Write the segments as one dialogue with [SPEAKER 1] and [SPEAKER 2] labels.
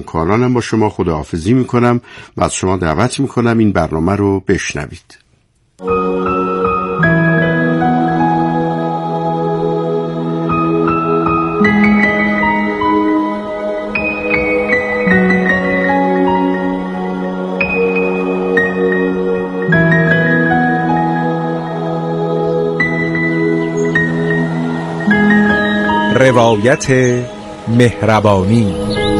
[SPEAKER 1] همکارانم با شما خداحافظی میکنم و از شما دعوت میکنم این برنامه رو بشنوید.
[SPEAKER 2] روایت مهربانی.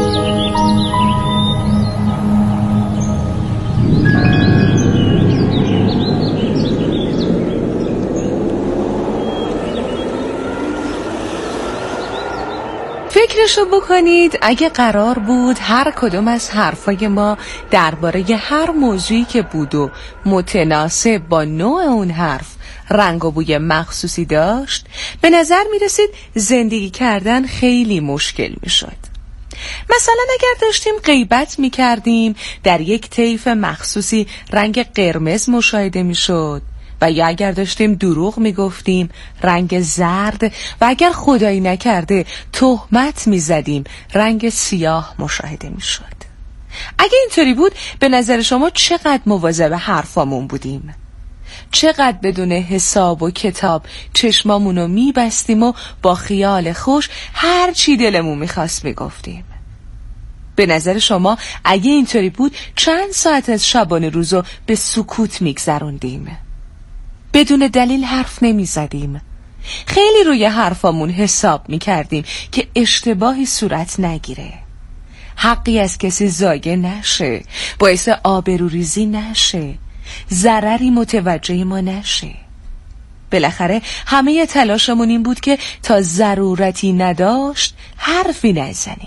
[SPEAKER 3] فکرشو بکنید اگه قرار بود هر کدوم از حرفای ما درباره هر موضوعی که بود و متناسب با نوع اون حرف رنگ و بوی مخصوصی داشت، به نظر می رسید زندگی کردن خیلی مشکل می شد. مثلا اگر داشتیم غیبت می کردیم، در یک طیف مخصوصی رنگ قرمز مشاهده می شد، و یا اگر داشتیم دروغ می گفتیم رنگ زرد، و اگر خدایی نکرده تهمت می زدیم رنگ سیاه مشاهده می شد. اگه اینطوری بود، به نظر شما چقدر مواظب حرفامون بودیم؟ چقدر بدون حساب و کتاب چشمامونو میبستیم و با خیال خوش هر چی دلمون میخواست میگفتیم؟ به نظر شما اگه اینطوری بود چند ساعت از شبانه روزو به سکوت میگذروندیم؟ بدون دلیل حرف نمیزدیم. خیلی روی حرفامون حساب میکردیم که اشتباهی صورت نگیره، حقی از کسی ضایع نشه، باعث آبروریزی نشه، ضرری متوجه ما نشه. بالاخره همه تلاشمون این بود که تا ضرورتی نداشت حرفی نزنیم.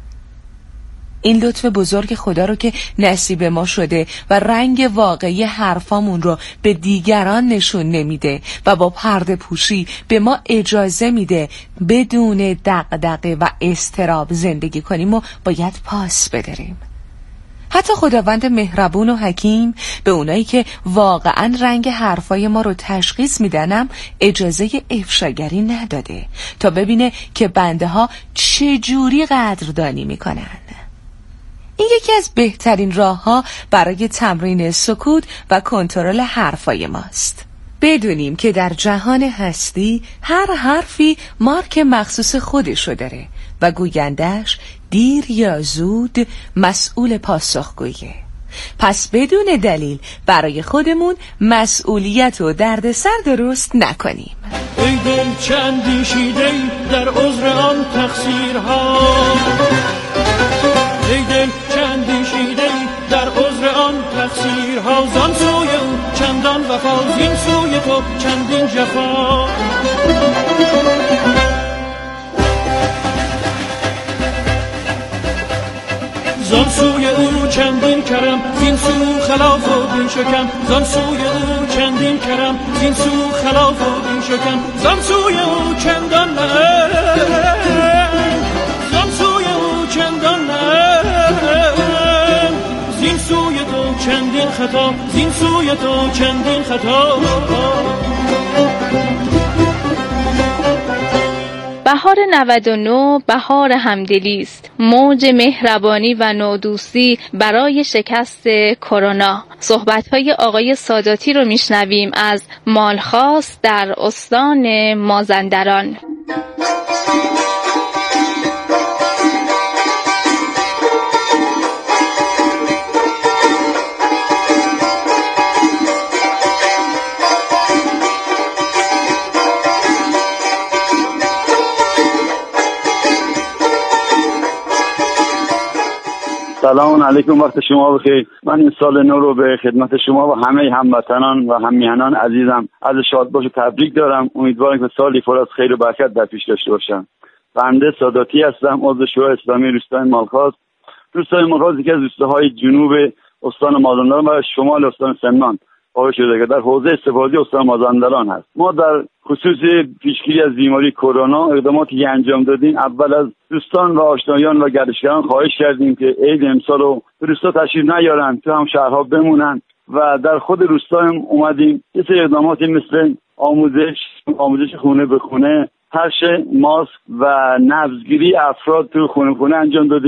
[SPEAKER 3] این لطف بزرگ خدا رو که نصیب ما شده و رنگ واقعی حرفامون رو به دیگران نشون نمیده و با پرده پوشی به ما اجازه میده بدون دغدغه و اضطراب زندگی کنیم و باید پاس بدریم. حتی خداوند مهربون و حکیم به اونایی که واقعا رنگ حرفای ما رو تشخیص میدنم اجازه افشاگری نداده تا ببینه که بنده ها چجوری قدردانی میکنن. این یکی از بهترین راه ها برای تمرین سکوت و کنترل حرفای ماست. بدونیم که در جهان هستی هر حرفی مارک مخصوص خودشو داره و گویندش دیر یا زود مسئول پاسخگویه. پس بدون دلیل برای خودمون مسئولیت و دردسر درست نکنیم.
[SPEAKER 4] ای دل چه اندیشیده در عذر آن تقصیرها، ای دل چه اندیشیده در عذر آن تقصیرها، زان سوی او چندان وفا، زین سوی تو چندین جفا. زان سوی او چندین کرم، زین سو خلاف و دین شکم، زان سوی او چندین کرم، زین سو خلاف و دین شکم، زان سوی او چندان نه، زان سوی او چندان نه، زین سوی تو چندین خطا، زین سوی تو چندین خطا.
[SPEAKER 5] بهار 99 بهار همدلی است، موج مهربانی و نودوستی برای شکست کرونا. صحبت‌های آقای ساداتی رو میشنویم از مالخاص در استان مازندران.
[SPEAKER 6] سلام علیکم، وقت شما بخیر. من این سال نو رو به خدمت شما و همه هموطنان و هممیهنان عزیزم از شادباش و تبریک دارم. امیدوارم که سالی پر از خیر و برکت در پیش داشته باشم. بنده ساداتی هستم، عضو شورای اسلامی روستای مالخاص. روستای مالخاص یکی از روستاهای جنوب استان مازندران و شمال استان سمنان واقع شده که در حوزه استفاده استان مازندران هست. ما در خصوص پیشگیری از بیماری کرونا اقداماتی که انجام دادیم، اول از دوستان و آشنایان و گردشگران خواهش کردیم که عید امسال رو به روستا تشریف نیارن، تو هم شهرها بمونن و در خود روستا هم اومدیم یه سری اقداماتی مثل آموزش خونه به خونه، پخش ماسک و نبضگیری افراد تو خونه انجام دادیم.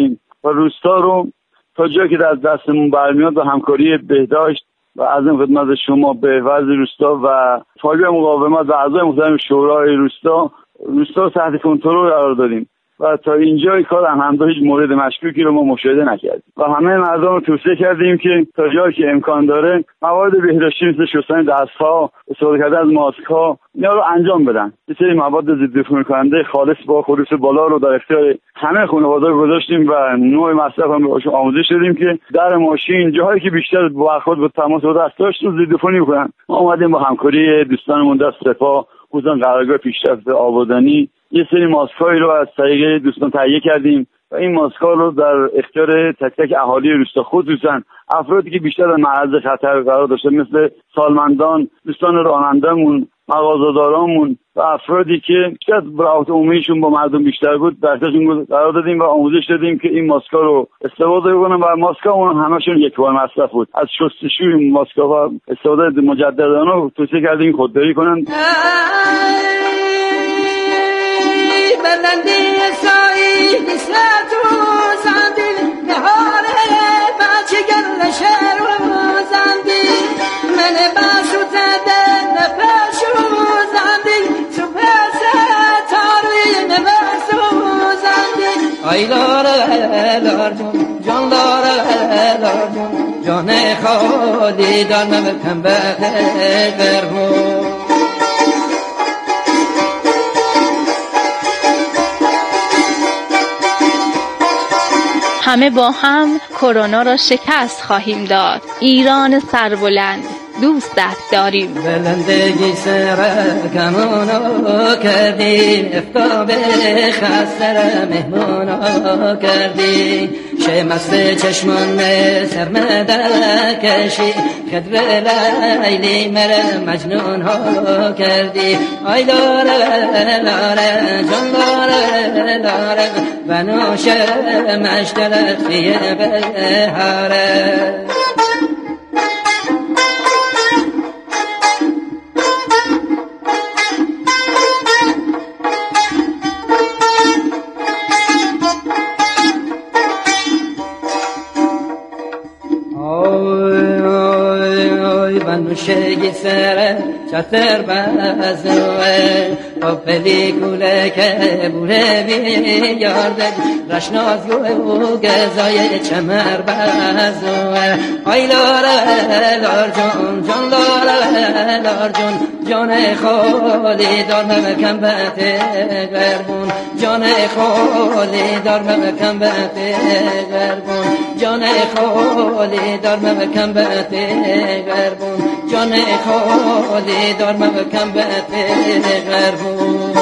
[SPEAKER 6] و روستا رو تا جایی که از دستمون برمیاد و همکاری بهداشت و از این خدمت شما به وضع روستا و فایل مقاومت و اعضای محترم شورای روستا رو تحت کنترل قرار دادیم و تا اینجای کار الحمدلله هیچ مورد مشکوکی رو ما مشاهده نکردیم و همه مردم رو توصیه کردیم که تا جایی که امکان داره موارد بهداشتی مثل شستن دست‌ها، استفاده کردن از ماسک‌ها اینا رو انجام بدن. یه سری مواد ضدعفونی کننده خالص با خلوص بالا رو در اختیار همه خانواده‌ها گذاشتیم و نوع مصرف هم بهشون آموزش دادیم که در ماشین جاهایی که بیشتر برخورد با تماس با دست داشت رو ضدعفونی کنن. ما اومدیم با همکاری دوستانمون در سپاه خصوصا قرارگاه پیشرفت آبادانی یه سری ماسک‌هایی رو از طریق دوستان تهیه کردیم و این ماسک‌ها رو در اختیار تک تک اهالی روستا خصوصا افرادی که بیشتر در معرض خطر قرار داشتن مثل سالمندان، دوستان راننده‌مون، مغازه‌دارامون و افرادی که بیشتر روابط عمومیشون با مردم بیشتر بود درشون قرار دادیم و آموزش دادیم که این ماسک‌ها رو استفاده کنن و ماسک‌ها همشون یک بار مصرف بود. از شستشوی ماسک‌ها و استفاده مجددانه توصیه کردیم خودداری کنن.
[SPEAKER 7] بلندی سایی نسلت و زندی نهاره بچه گل شهر و زندی من باشو تدن نفشو زندی تو پسه تاروی نفسو زندی ای لاره لارجون جان لاره لارجون جان خالی دارم بکن برمون
[SPEAKER 5] همه با هم کرونا را شکست خواهیم داد. ایران سربلند دوستت داریم.
[SPEAKER 7] بلندگی سر کمونو کردی افتاب خسر مهمونو کردی شمست چشمان سرمده کشی خدر لیلی مر مجنون ها کردی آی لاره لاره جان لاره لاره بنوش مشتلت خیه بهاره شگی سر چتر بازوه و پلیکوله که بوره بیارده رشناز و گزای چمر بازوه آی لاره لار جون جان لاره لار جون جان خالی دار مکم بته غربون جان خالی دار مکم بته غربون جان خالی دار مکم بته غربون جان خالی دار مکم بته غربون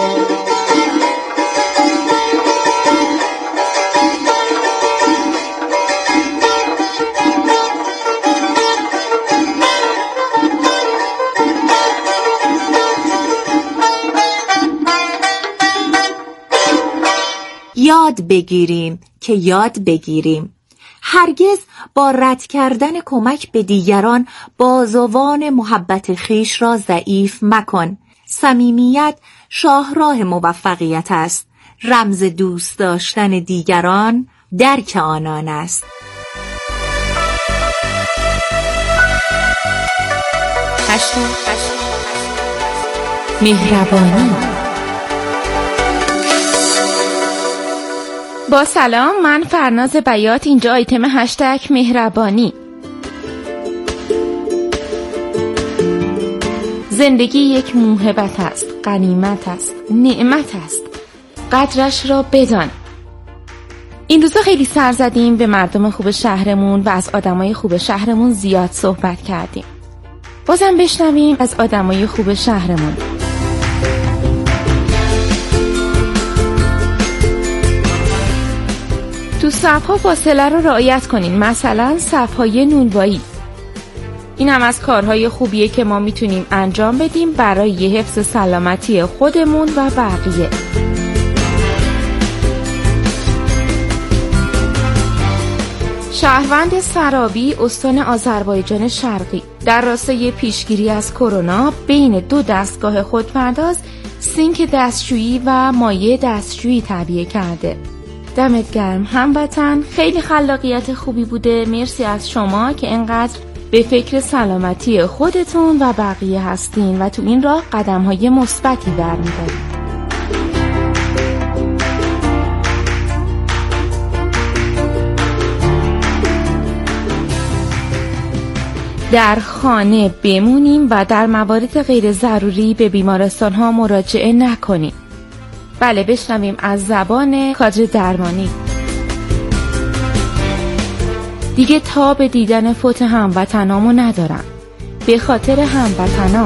[SPEAKER 3] یاد بگیریم که یاد بگیریم. هرگز با رد کردن کمک به دیگران بازوان محبت خیش را ضعیف مکن. صمیمیت شاهراه موفقیت است. رمز دوست داشتن دیگران درک آنان است. مهربانی.
[SPEAKER 8] با سلام، من فرناز بیات، اینجا آیتم هشتگ مهربانی. زندگی یک موهبت است، غنیمت است، نعمت است. قدرش را بدان. این روزا خیلی سر زدیم به مردم خوب شهرمون و از آدمای خوب شهرمون زیاد صحبت کردیم. بازم بشنویم از آدمای خوب شهرمون. تو صف‌ها فاصله رو رعایت کنین، مثلا صف‌های نونوایی. این هم از کارهای خوبیه که ما میتونیم انجام بدیم برای حفظ سلامتی خودمون و بقیه. شهروند سرابی استان آذربایجان شرقی در راستای پیشگیری از کرونا بین دو دستگاه خودپرداز سینک دستشویی و مایع دستشویی تعبیه کرده. دمت گرم هموطن، خیلی خلاقیت خوبی بوده. مرسی از شما که اینقدر به فکر سلامتی خودتون و بقیه هستین و تو این راه قدم‌های مثبتی برمی‌دارید. در خانه بمونیم و در موارد غیر ضروری به بیمارستان ها مراجعه نکنیم. بله، بشنویم از زبان کادر درمانی. دیگه تاب دیدن فوت هموطنامو ندارم، به خاطر هموطنام.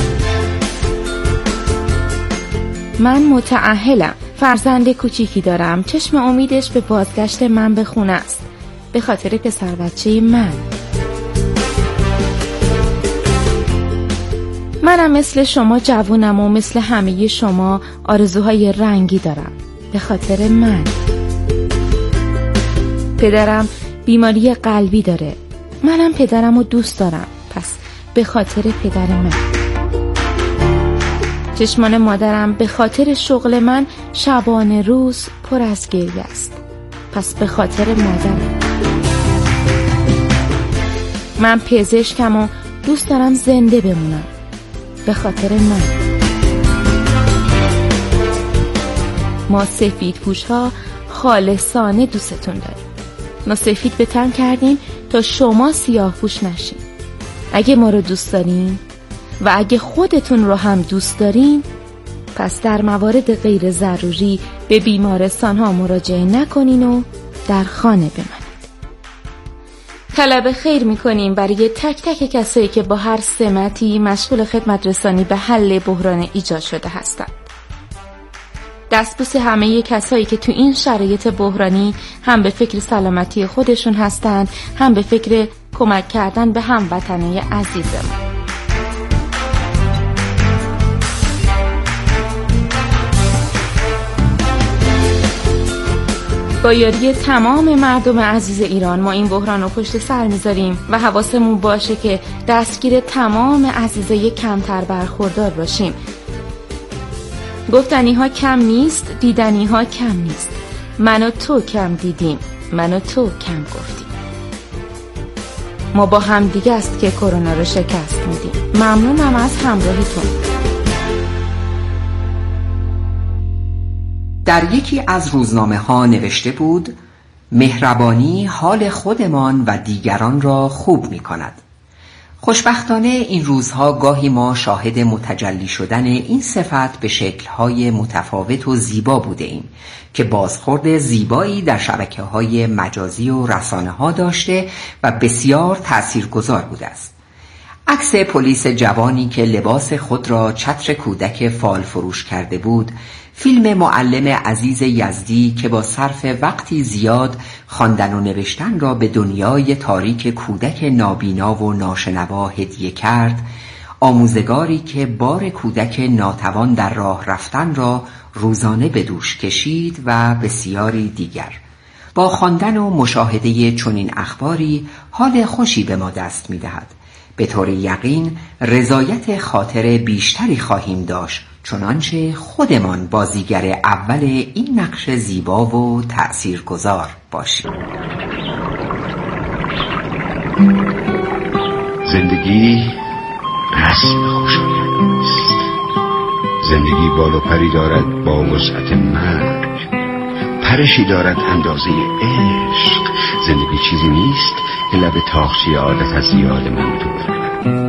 [SPEAKER 8] من متأهلم، فرزند کوچیکی دارم، چشم امیدش به بازگشت من به خونه است، به خاطر پسر بچه من. منم مثل شما جوونم و مثل همه شما آرزوهای رنگی دارم، به خاطر من. پدرم بیماری قلبی داره، منم پدرم رو دوست دارم، پس به خاطر پدر من. چشمان مادرم به خاطر شغل من شبانه روز پر از گریه است، پس به خاطر مادرم. من پزشکم و دوست دارم زنده بمونم، به خاطر من. ما سفید پوش ها خالصانه دوستتون داریم. ما سفید به تن کردیم تا شما سیاه پوش نشین. اگه ما رو دوست دارین و اگه خودتون رو هم دوست دارین، پس در موارد غیر ضروری به بیمارستان ها مراجعه نکنین و در خانه بمانید. طلب خیر میکنیم برای تک تک کسایی که با هر سمتی مشغول خدمت رسانی به حل بحران ایجاد شده هستند. دستبوس همه کسایی که تو این شرایط بحرانی هم به فکر سلامتی خودشون هستند، هم به فکر کمک کردن به هموطنای عزیزمون. با یاری تمام مردم عزیز ایران ما این بحران رو پشت سر میذاریم و حواسمون باشه که دستگیر تمام عزیزای کمتر برخوردار باشیم. گفتنی ها کم نیست، دیدنی ها کم نیست. من و تو کم دیدیم، من و تو کم گفتیم. ما با هم دیگه است که کرونا رو شکست میدیم. ممنونم از همراهیتون.
[SPEAKER 9] در یکی از روزنامه ها نوشته بود: مهربانی حال خودمان و دیگران را خوب می کند. خوشبختانه این روزها گاهی ما شاهد متجلی شدن این صفت به شکل‌های متفاوت و زیبا بوده ایم که بازخورد زیبایی در شبکه‌های مجازی و رسانه‌ها داشته و بسیار تأثیرگذار بوده است. عکس پلیس جوانی که لباس خود را چتر کودک فال فروش کرده بود، فیلم معلم عزیز یزدی که با صرف وقتی زیاد خواندن و نوشتن را به دنیای تاریک کودک نابینا و ناشنوا هدیه کرد، آموزگاری که بار کودک ناتوان در راه رفتن را روزانه به دوش کشید و بسیاری دیگر. با خواندن و مشاهده چنین اخباری حال خوشی به ما دست می‌دهد. به طور یقین رضایت خاطر بیشتری خواهیم داشت، چنانچه خودمان بازیگر اول این نقش زیبا و تأثیرگذار باشیم.
[SPEAKER 10] زندگی رسم خوشایند است. زندگی بال و پری دارد با وسعت مرگ، پرشی دارد اندازه عشق. زندگی چیزی نیست که لب تاخچه عادت از یاد من دور کند.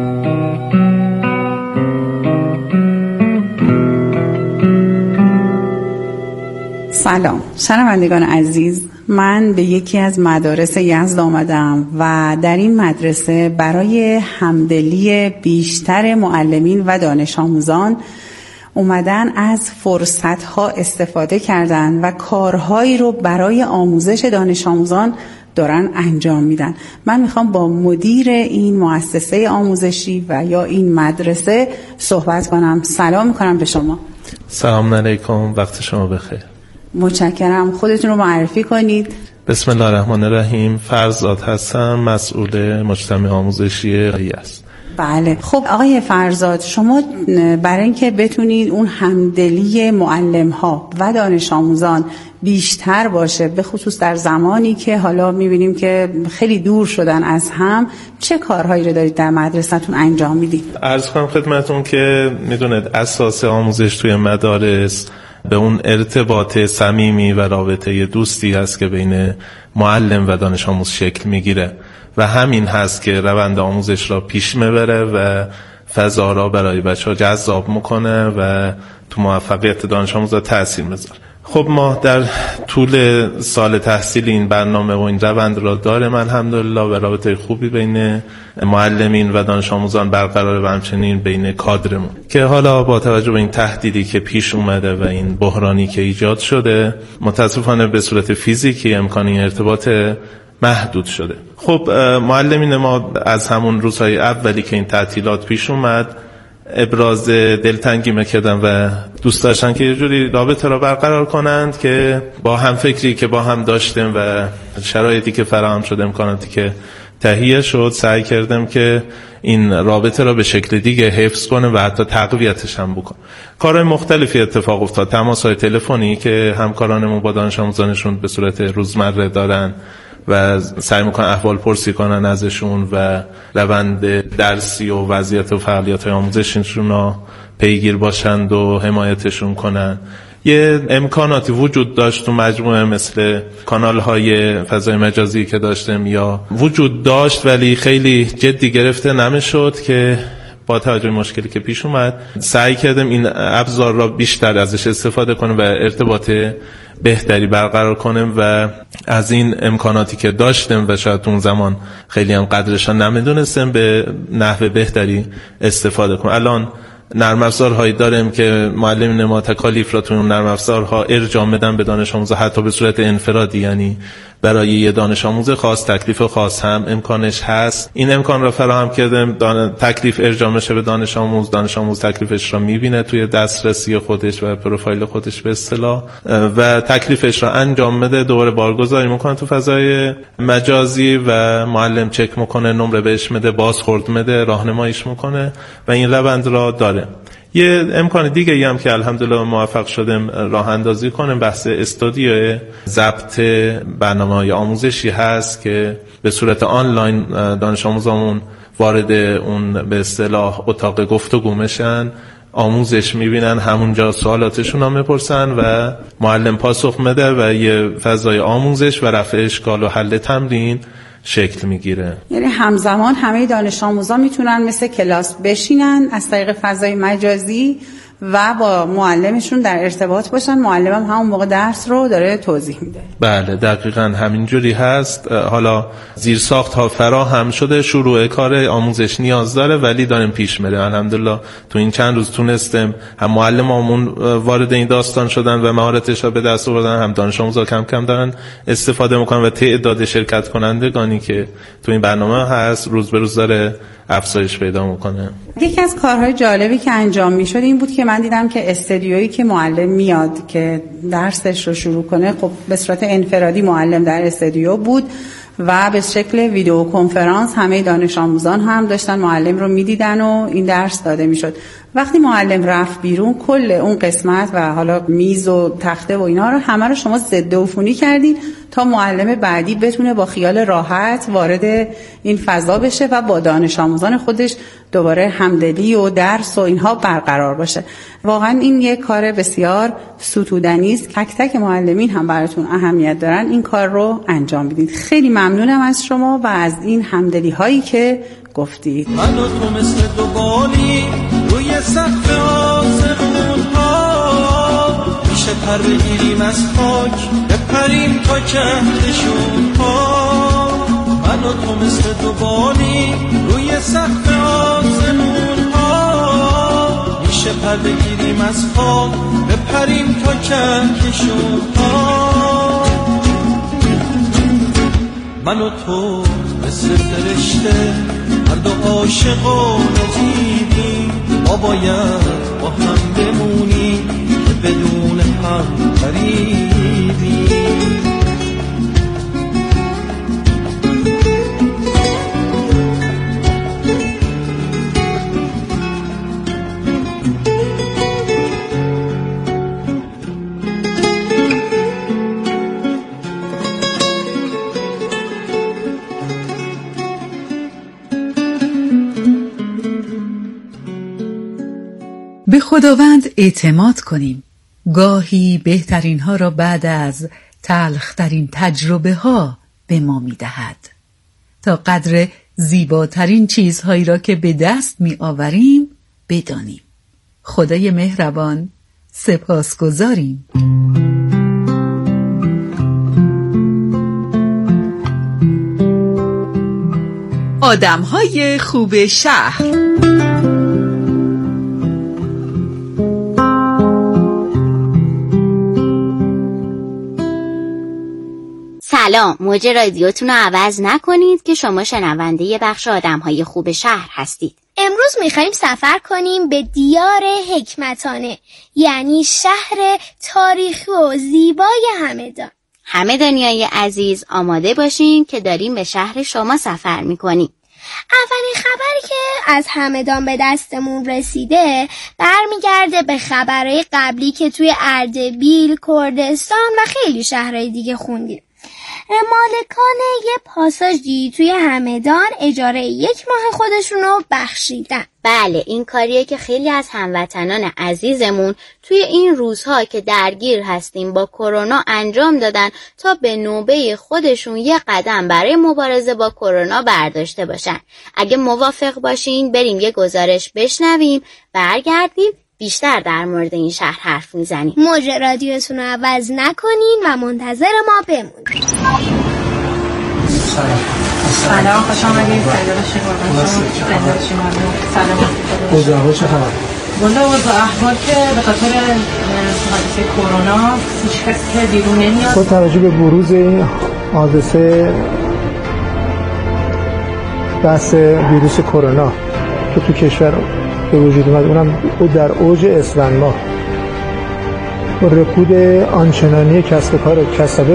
[SPEAKER 11] سلام شنوندگان عزیز، من به یکی از مدارس یزد آمدم و در این مدرسه برای همدلی بیشتر معلمین و دانش آموزان اومدن از فرصت‌ها استفاده کردن و کارهایی رو برای آموزش دانش آموزان دارن انجام میدن. من میخوام با مدیر این مؤسسه آموزشی و یا این مدرسه صحبت کنم. سلام میکنم به شما.
[SPEAKER 12] سلام علیکم، وقت شما بخیر.
[SPEAKER 11] متشکرم. خودتون رو معرفی کنید.
[SPEAKER 12] بسم الله الرحمن الرحیم. فرزاد هستم، مسئول مجتمع آموزشی است.
[SPEAKER 11] بله. خب آقای فرزاد، شما برای اینکه بتونید اون همدلی معلم‌ها و دانش آموزان بیشتر باشه، به خصوص در زمانی که حالا می‌بینیم که خیلی دور شدن از هم، چه کارهایی رو دارید در مدرسه‌تون انجام میدید؟
[SPEAKER 12] عرض کنم خدمتتون که میدونید اساس آموزش توی مدارس به اون ارتباط صمیمی و رابطه دوستی هست که بین معلم و دانش آموز شکل میگیره و همین هست که روند آموزش را پیش میبره و فضا را برای بچه‌ها جذاب میکنه و تو موفقیت دانش آموز تأثیر میذاره. خب ما در طول سال تحصیل این برنامه و این روند را داریم الحمدلله و رابطه خوبی بین معلمین و دانش آموزان برقرار و همچنین بین کادرمون که حالا با توجه به این تهدیدی که پیش اومده و این بحرانی که ایجاد شده متاسفانه به صورت فیزیکی امکان این ارتباط محدود شده. خب معلمین ما از همون روزهای اولی که این تعطیلات پیش اومد ابراز دلتنگی میکردن و دوست داشتن که یه جوری رابطه را برقرار کنند که با هم فکری که با هم داشتیم و شرایطی که فراهم شد، امکاناتی که تهیه شد، سعی کردم که این رابطه را به شکل دیگه حفظ کنه و حتی تقویتش هم بکنه. کارهای مختلفی اتفاق افتاد. تماس‌های تلفنی که همکارانمون با دانش آموزانشون به صورت روزمره دارن و سعی میکنن احوال پرسی کنن ازشون و روند درسی و وضعیت و فعالیت‌های آموزشیشون رو پیگیر باشند و حمایتشون کنن. یه امکاناتی وجود داشت تو مجموعه مثل کانال‌های فضای مجازی که داشتیم یا وجود داشت ولی خیلی جدی گرفته نمیشد که با توجه به مشکلی که پیش اومد سعی کردم این ابزار را بیشتر ازش استفاده کنم و ارتباط بهتری برقرار کنیم و از این امکاناتی که داشتیم و شاید اون زمان خیلی هم قدرش نمیدونستیم به نحو بهتری استفاده کنیم. الان نرم افزارهایی داریم که معلمین ما تکالیف را تو اون نرم افزارها ارجاع میدن به دانش آموز حتی به صورت انفرادی، یعنی برای یه دانش آموز خاص تکلیف خاص هم امکانش هست. این امکان را فراهم کردیم تکلیف ارجاع میشه به دانش آموز تکلیفش را میبینه توی دسترسی خودش و پروفایل خودش به اصطلاح و تکلیفش را انجام میده، دوباره بارگذاری میکنه تو فضای مجازی و معلم چک میکنه، نمره بهش میده، بازخورد میده، راهنماییش میکنه و این روند را داره. یه امکان دیگه هم که الحمدلله موفق شدیم راه اندازی کنیم بحث استودیو ضبط برنامه‌های آموزشی هست که به صورت آنلاین دانش آموزامون وارد اون به اصطلاح اتاق گفتگو میشن، آموزش میبینن، همونجا سوالاتشون هم میپرسن و معلم پاسخ میده و یه فضای آموزش و رفع اشکال و حل تمرین شکل میگیره. یعنی
[SPEAKER 11] همزمان همه دانش آموزا میتونن مثل کلاس بشینن از طریق فضای مجازی و با معلمشون در ارتباط باشن، معلم هم همون موقع درس رو داره توضیح میده.
[SPEAKER 12] بله دقیقاً همینجوری هست. حالا زیرساخت ها فراهم شده، شروع کار آموزش نیاز داره ولی داریم پیش میره. الحمدلله تو این چند روز تونستیم هم معلمامون وارد این داستان شدن و مهارتش رو به دست آوردن، هم دانش آموزا کم کم دارن استفاده میکنن و تعداد شرکت کنندگانی که تو این برنامه هست روز به روز داره افزایش پیدا میکنه.
[SPEAKER 11] یکی از کارهای جالبی که انجام میشد این بود که من دیدم که استدیویی که معلم میاد که درسش رو شروع کنه، خب به صورت انفرادی معلم در استدیو بود و به شکل ویدیو کنفرانس همه دانش آموزان هم داشتن معلم رو میدیدن و این درس داده میشد. وقتی معلم رفت بیرون کل اون قسمت و حالا میز و تخته و اینا رو همه رو شما ضد عفونی کردین تا معلم بعدی بتونه با خیال راحت وارد این فضا بشه و با دانش آموزان خودش دوباره همدلی و درس و اینها برقرار باشه. واقعا این یک کار بسیار ستودنی است. تک تک معلمین هم براتون اهمیت دارن این کار رو انجام بدید. خیلی ممنونم از شما و از این همدلی هایی که گفتید.
[SPEAKER 4] من و تو مثل دو بالی روی سقف آسمون ها، میشه پر بگیریم از خاک بپریم تا کهکشون ها. من و تو مثل دو بالی روی سقف آسمون ها، میشه پر بگیریم از خاک بپریم تا کهکشون ها. من و تو مثل فرشته هر دو عاشق و نجیبیم، ما باید با هم بمونیم که بدون هم غریبیم.
[SPEAKER 13] به خداوند اعتماد کنیم. گاهی بهترین ها را بعد از تلخترین تجربه ها به ما می دهد تا قدر زیباترین چیزهایی را که به دست می آوریم بدانیم. خدای مهربان، سپاسگزاریم. آدم‌های خوب شهر.
[SPEAKER 14] سلام، موج رادیوتون رو عوض نکنید که شما شنونده ی بخش آدم‌های خوب شهر هستید.
[SPEAKER 15] امروز میخواییم سفر کنیم به دیار حکمتانه، یعنی شهر تاریخی و زیبای همدان.
[SPEAKER 14] همدانیای عزیز، آماده باشین که داریم به شهر شما سفر میکنیم.
[SPEAKER 15] اولین خبری که از همدان به دستمون رسیده برمیگرده به خبرهای قبلی که توی اردبیل، کردستان و خیلی شهرهای دیگه خوندیم. مالکان یه پاساژی توی همدان اجاره 1 ماه خودشونو بخشیدن.
[SPEAKER 14] بله، این کاریه که خیلی از هموطنان عزیزمون توی این روزها که درگیر هستیم با کرونا انجام دادن تا به نوبه خودشون یه قدم برای مبارزه با کرونا برداشته باشن. اگه موافق باشین بریم یه گزارش بشنویم، برگردیم بیشتر در مورد این شهر حرف میزنیم.
[SPEAKER 15] موج رادیوتون رو عوض نکنین و منتظر ما بمونید.
[SPEAKER 16] سلام، خوش آمدید.
[SPEAKER 17] اوضاع چه خبر؟
[SPEAKER 16] والا اوضاع احوال که به خاطر حادثه کرونا هیچ کسی که بیرون نمیاد.
[SPEAKER 17] با توجه به بروز این حادثه بحث ویروس کرونا که تو کشور به وجود اومد، اونم در اوج اسفند ماه، با رکود آنچنانی کسب کار کسبه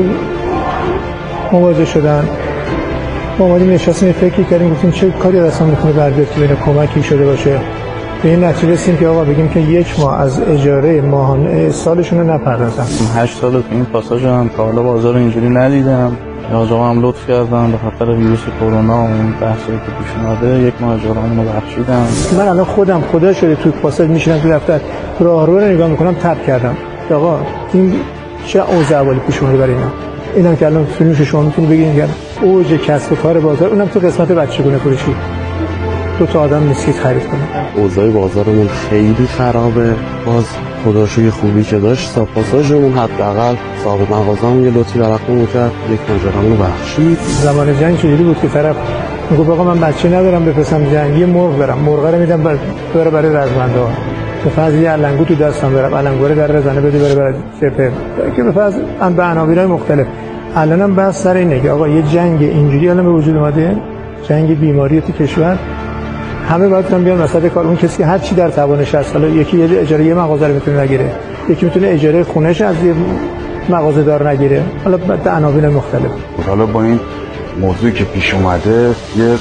[SPEAKER 17] مواجه شدن. ما اومدیم نشستیم فکر کردیم، گفتیم چه کاری اصلا میتونه برداشت بین کمکی شده باشه. به این نتیجه رسیدیم که آقا بگیم که 1 ماه از اجاره ماهانه سالشون رو نپردازن.
[SPEAKER 18] 8 سال این پاساژم تا حالا بازار اینجوری ندیدم. آقا هم لطف کردن به خاطر ویروس کرونا و اون بحثی که پیش اومده 1 ماه اجاره‌مون رو بخشیدن.
[SPEAKER 17] من الان خودم خدا شده تو پاساژ میشینم تو دفتر، راهرو رو نگاه میکنم، تپ کردم آقا این چه اوضاع احوالی پیش اومده برای اینا. اینم که الان فیلمش شما میتونید بگید که اوج کسب و کار بازار، اونم تو قسمت بچگونه فروشی 2 تا آدم نیست که خرید کنه.
[SPEAKER 18] اوضاع بازارمون خیلی خرابه. باز خداشوی خوبی که داشت تا پاساژمون حداقل صاحب مغازه‌مون یه لطفی برامون کرد، 1 ماجرامون رو بخشید.
[SPEAKER 17] زمان جنگ چجوری بود که طرف میگه آقا من بچه ندارم بفرستم جنگ، یه مرغ برم، مرغ رو میدم برای رزمنده، به فرض یه علنگو تو دستم برم، علنگو رو در رزنه بده برای سپر، که به فرض به عناوین‌های مختلف. الانم بحث سر اینه که آقا یه جنگ اینجوری الان به وجود اومده، جنگ بیماری تو کشور، همه باید بیان وسط کار. اون کسی که هر چی در توانش هست، حالا یکی یه اجاره یه مغازه رو میتونه نگیره، یکی میتونه اجاره خونه‌اش از یه مغازه دار نگیره، حالا به عناوین مختلف.
[SPEAKER 18] حالا با این موضوعی که پیش اومده یه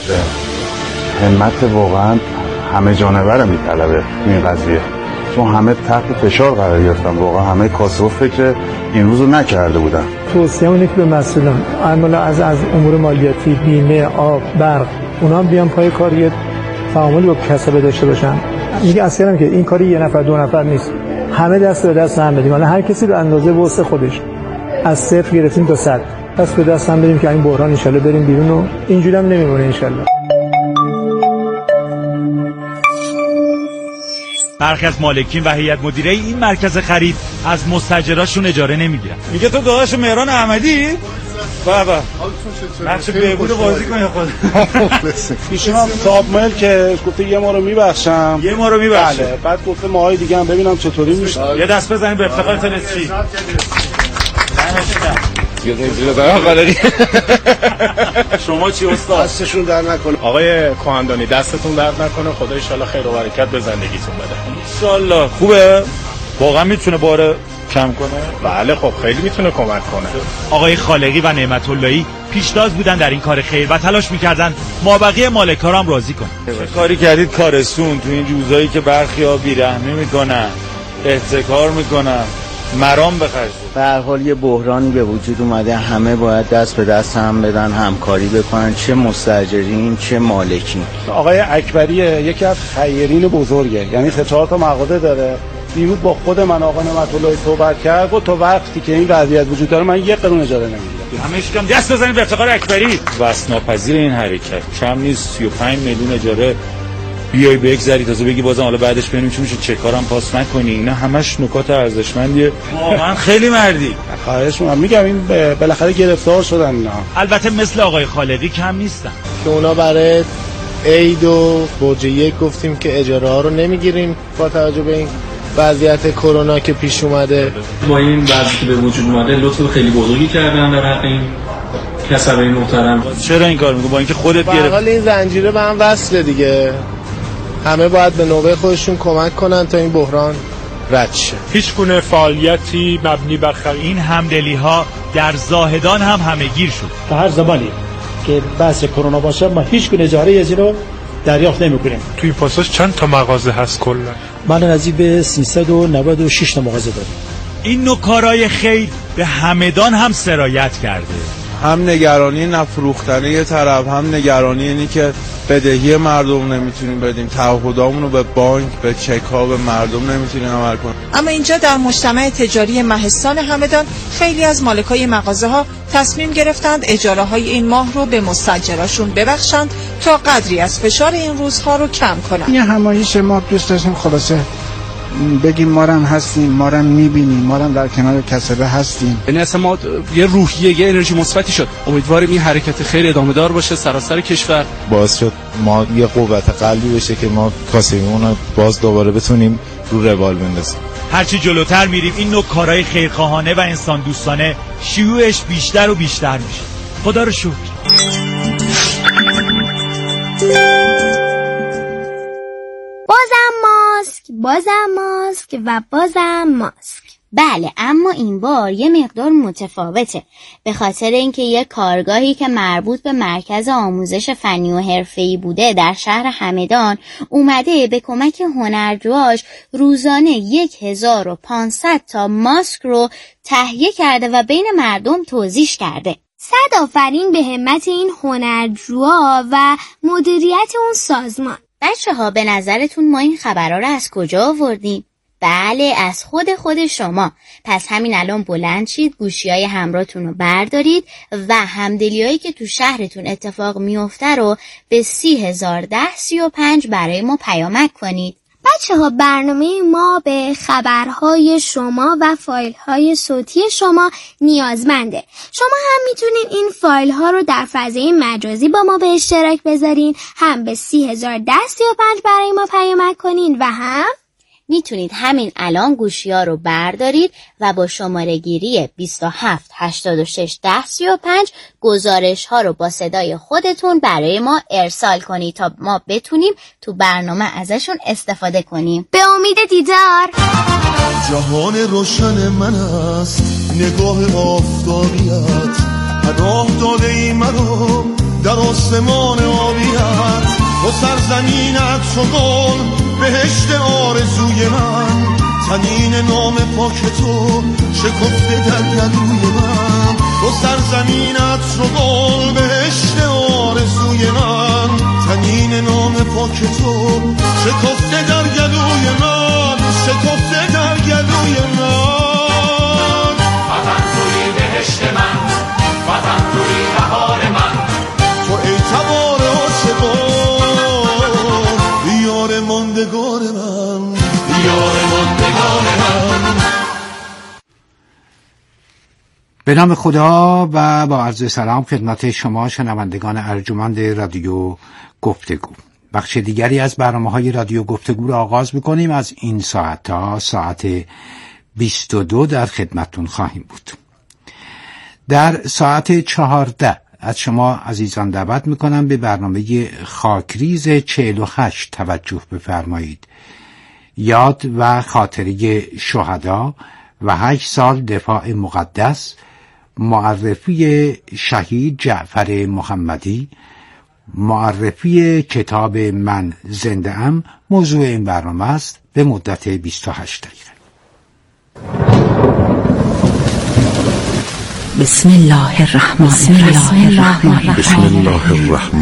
[SPEAKER 18] همت واقعا همه جانبه میطلبه این قضیه، چون همه تحت فشار قرار گرفتن، واقعا همه کاسب فکر این روزو نکرده بودن.
[SPEAKER 17] توصیه اینه که به مسئولان عملا از امور مالیاتی، بیمه، آب، برق، اونا هم بیان پای کار، یه تعاملی با کسبه داشته باشن. میگه اصلا که این کاری 1 نفر 2 نفر نیست، همه دست به دست هم بدیم، حالا هر کسی به اندازه وسع خودش، از 0 گرفتیم تا 100 دست به دست هم بدیم که این بحران ان شاءالله بریم بیرون و اینجوری هم نمیمونه ان شاءالله.
[SPEAKER 19] برخی از مالکین و هیئت مدیره این مرکز خرید از مستاجراشون اجاره نمیگیرن. میگه تو داداش مهران احمدی؟ بابا نقش بهبود بازی کن یا خود.
[SPEAKER 20] پیشم صاحب مال که گفته 1 ماه رو میبخشم.
[SPEAKER 19] 1 ماه رو میبخشم.
[SPEAKER 20] بله. بعد گفته ماهای دیگه هم ببینم چطوری میشه.
[SPEAKER 19] یه دست بزنید به افتخار تلسچی. شما چی استاد؟
[SPEAKER 20] دستشون در نکنه.
[SPEAKER 21] آقای کهندانی دستتون درد نکنه، خدا ان شاءالله خیر و برکت به زندگیتون بده.
[SPEAKER 19] ان شاءالله. خوبه؟ واقعا میتونه بار کم کنه؟
[SPEAKER 21] بله خب خیلی میتونه کمک کنه.
[SPEAKER 19] آقای خالقی و نعمت اللهی پیشتاز بودن در این کار خیر و تلاش میکردن مابقی مالک‌ها رو هم راضی کنن. چه کاری کردید کارستون تو این روزایی که برخی‌ها بیرحمی میکنن، احتکار میکنن، مرام بخرید.
[SPEAKER 1] به هر حال یه بحرانی به وجود اومده، همه باید دست به دست هم بدن، همکاری بکنن، چه مستاجرین چه مالکین.
[SPEAKER 20] آقای اکبری یکی از خیرین بزرگه، یعنی 3-4 تا مغازه داره. دیروز با خود من آقا نعمت الله صحبت کرد و تا وقتی که این وضعیت وجود داره من 1 قرون اجاره نمیگیرم.
[SPEAKER 19] همه شکم دست بزنید به افتخار اکبری. واسناپذیر این حرکت. کم نیست 35 میلیون اجاره بیای بگذری تازه بگی بازم حالا بعدش ببینیم چی میشه، چه کارم پاس نکنی. اینا همش نکات ارزشمندیه. واقعا خیلی مردی.
[SPEAKER 20] خواهش میگم این بالاخره گرفتار شدن اینا.
[SPEAKER 19] البته مثل آقای خالقی کم نیستن
[SPEAKER 22] که اونا برای عید و برج 1 گفتیم که اجاره ها رو نمیگیریم با توجه به این وضعیت کرونا که پیش اومده.
[SPEAKER 23] با این وضعی که به وجود اومده لطف خیلی بزرگی کردن در حق این کسبه محترم.
[SPEAKER 19] چرا این کار میگه؟ با اینکه خودت گرفت.
[SPEAKER 22] حالا این زنجیره به هم وصله دیگه، همه باید به نوبه خودشون کمک کنن تا این بحران رد شه.
[SPEAKER 24] هیچ گونه فعالیتی مبنی بر
[SPEAKER 19] این همدلی ها در زاهدان هم همه‌گیر شد.
[SPEAKER 25] تا هر زمانی که بحث کرونا باشه ما هیچ گونه اجاره ازی رو دریافت نمی‌کنیم.
[SPEAKER 24] توی پاساژ چند تا مغازه هست کلا؟
[SPEAKER 25] ما نزدیک به 396 تا مغازه داریم.
[SPEAKER 19] این نوع کارهای خیر به همدان هم سرایت کرده.
[SPEAKER 26] هم نگرانی نفروختن یه طرف، هم نگرانی اینی که بدهی مردم نمیتونیم بدیم، تعهدامون رو به بانک به چک ها به مردم نمیتونیم عمل کنیم.
[SPEAKER 27] اما اینجا در مجتمع تجاری مهستان همدان خیلی از مالکای مغازه ها تصمیم گرفتند اجاره های این ماه رو به مستاجراشون ببخشند تا قدری از فشار این روزها رو کم کنند.
[SPEAKER 28] یه همایش ما دوست داشتیم خلاصه بگیم ما هم هستیم، ما هم میبینیم، ما هم در کنار کسبه هستیم.
[SPEAKER 29] یعنی اصلا ما یه روحیه، یه انرژی مثبتی شد. امیدواریم این حرکت خیلی ادامه دار باشه سراسر کشور.
[SPEAKER 30] باعث شد ما یه قوت قلبی بشه که ما کاسبیمون رو باز دوباره بتونیم رو روال بندازیم.
[SPEAKER 19] هرچی جلوتر میریم این نوع کارهای خیرخواهانه و انسان دوستانه شیوعش بیشتر و بیشتر میشه. خدا رو شکر.
[SPEAKER 15] بازم ماسک و بازم ماسک.
[SPEAKER 14] بله، اما این بار یه مقدار متفاوته، به خاطر اینکه یه کارگاهی که مربوط به مرکز آموزش فنی و حرفه‌ای بوده در شهر همدان اومده به کمک هنرجوهاش روزانه 1500 تا ماسک رو تهیه کرده و بین مردم توزیع کرده.
[SPEAKER 15] صد آفرین به همت این هنرجوها و مدیریت اون سازمان.
[SPEAKER 14] بچه‌ها به نظرتون ما این خبرها رو از کجا آوردیم؟ بله، از خود شما. پس همین الان بلند شید، گوشی‌های همراهتون رو بردارید و همدلیایی که تو شهرتون اتفاق میفته رو به 301035 برای ما پیامک کنید.
[SPEAKER 15] بچه‌ها برنامه ما به خبرهای شما و فایل‌های صوتی شما نیازمنده. شما هم میتونین این فایل‌ها رو در فضای مجازی با ما به اشتراک بذارین، هم به 301035 برای ما پیامک کنین و هم
[SPEAKER 14] میتونید همین الان گوشی‌ها رو بردارید و با شماره گیری 27861035 گزارش‌ها رو با صدای خودتون برای ما ارسال کنید تا ما بتونیم تو برنامه ازشون استفاده کنیم.
[SPEAKER 15] به امید دیدار.
[SPEAKER 31] جهان روشن من است نگاه آفتابیت، پناه داده ای منو در آسمان آبیت، با سرزمینت چو گل بهشت آرزوی من، تنین نام پاک تو شکفته در گلوی من، با سرزمینت چو گل بهشت آرزوی من، تنین نام پاک تو شکفته در گلوی من، شکفته در گلوی من.
[SPEAKER 32] وطن توی بهشت من، وطن توی بهار من،
[SPEAKER 31] تو ای تبار آسمان، یار ماندگار من، یار ماندگار من.
[SPEAKER 33] به نام خدا و با عرض سلام خدمت شما شنوندگان ارجمند رادیو گفتگو. بخش دیگری از برنامه‌های رادیو گفتگو را آغاز می‌کنیم. از این ساعت تا ساعت 22 در خدمتتون خواهیم بود. در ساعت 14 از شما عزیزان دعوت می‌کنم به برنامه خاکریز 48 توجه بفرمایید. یاد و خاطره شهدا و 8 سال دفاع مقدس، معرفی شهید جعفر محمدی، معرفی کتاب من زنده ام موضوع این برنامه است به مدت 28 دقیقه.
[SPEAKER 2] بسم الله الرحمن الرحیم.
[SPEAKER 31] بسم الله الرحمن